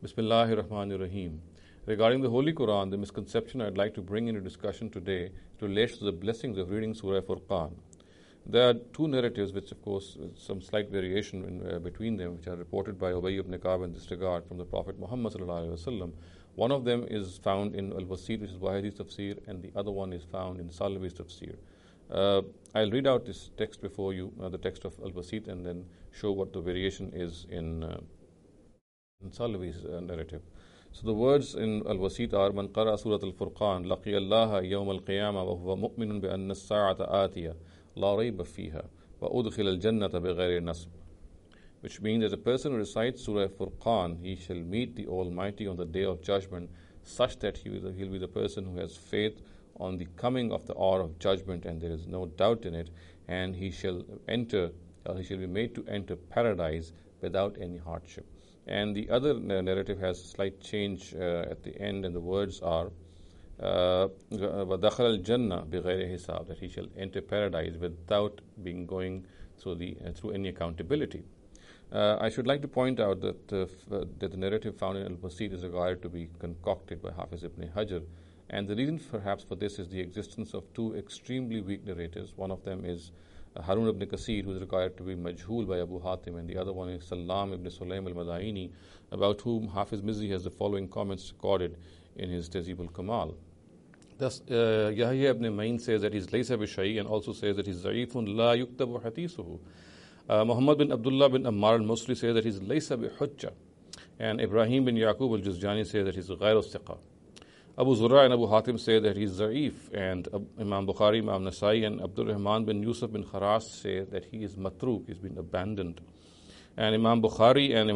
Bismillahir Rahmanir Rahim. Regarding the Holy Quran, the misconception I'd like to bring into discussion today relates to the blessings of reading Surah Furqan. There are two narratives, which of course some slight variation between them, which are reported by Ubay ibn Ka'b in this regard from the Prophet Muhammad sallallahu alaihi wasallam. One of them is found in Al-Wasit, which is Wahid's tafsir, and the other one is found in Salafi's tafsir. I'll read out this text before you, the text of Al-Wasit, and then show what the variation is in Salafi's narrative. So the words in Al-Wasit are: Man qara Surat Al-Furqan laqiya Allah yawm al-qiyamah wa huwa mu'minun bi anna as-sa'ata atiyah la rayba fiha wa udkhila al-jannata bighayri nasb. Which means that a person who recites Surah Furqan, he shall meet the Almighty on the Day of Judgment, such that he'll be the person who has faith on the coming of the hour of judgment, and there is no doubt in it, and he shall be made to enter paradise without any hardship. And the other narrative has a slight change at the end, and the words are وَدَخَلَ الْجَنَّةَ بِغَيْرِ حِسَابٍ, that he shall enter paradise without going through any accountability. I should like to point out that the narrative found in Al-Wasit is regarded to be concocted by Hafiz ibn Hajar, and the reason perhaps for this is the existence of two extremely weak narrators. One of them is Harun ibn Kasir, who is regarded to be majhul by Abu Hatim, and the other one is Salam ibn Sulaym al-Madaini, about whom Hafiz Mizzi has the following comments recorded in his Tahzib al-Kamal. Thus, Yahya ibn Ma'in says that he's laysa bi-shay'in, and also says that he's za'ifun la yuktabu hadithuhu. Muhammad bin Abdullah bin Ammar al-Musri says that he's laysa bi-hujja, and Ibrahim bin Yaqub al-Juzjani says that he's ghayru thiqa. Abu Zur'a and Abu Hatim say that he's za'if, and Imam Bukhari, Imam Nasai, and Abdul Rahman bin Yusuf bin Kharas say that he is matruk, he's been abandoned. And Imam Bukhari and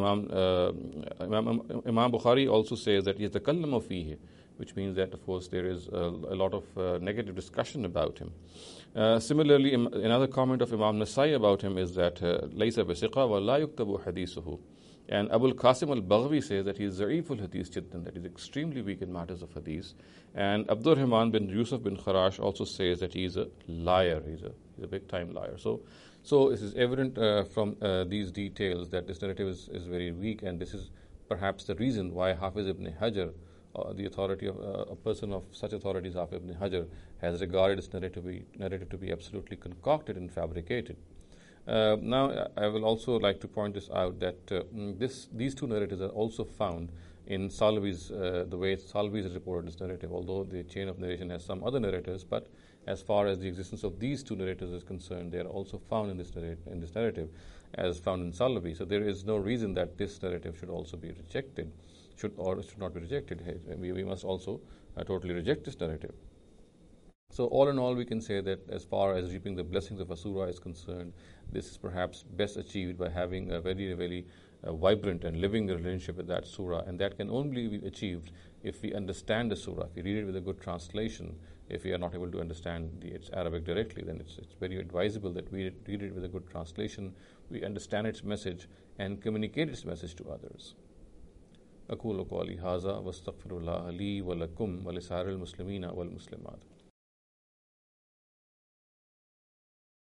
Imam Bukhari also says that he is takallamu fihi, which means that of course there is a lot of negative discussion about him. Similarly, another comment of Imam Nasai about him is that laysa bisiqa wa la yuktabu hadithuhu. And Abul Qasim al-Baghwi says that he is za'iful hadith jiddan, that he is extremely weak in matters of hadith. And Abdur Rahman bin Yusuf bin Kharash also says that he is a liar, he's a big time liar. So it is evident from these details that this narrative is very weak, and this is perhaps the reason why Hafiz ibn Hajar, the authority of a person of such authority as Hafiz ibn Hajar, has regarded this narrative to be absolutely concocted and fabricated. Now, I will also like to point this out that these two narratives are also found in Salafi's, the way Salafi has reported this narrative, although the chain of narration has some other narrators, but as far as the existence of these two narrators is concerned, they are also found in this narrative as found in Salafi. So there is no reason that this narrative should also be rejected, should not be rejected. We must also totally reject this narrative. So all in all, we can say that as far as reaping the blessings of a surah is concerned, this is perhaps best achieved by having a very, very vibrant and living relationship with that surah, and that can only be achieved if we understand the surah, if we read it with a good translation. If we are not able to understand its Arabic directly, then it's very advisable that we read it with a good translation, we understand its message, and communicate its message to others. أقول قولي هذا واستغفر الله لي ولكم ولسائر المسلمين والمسلمات.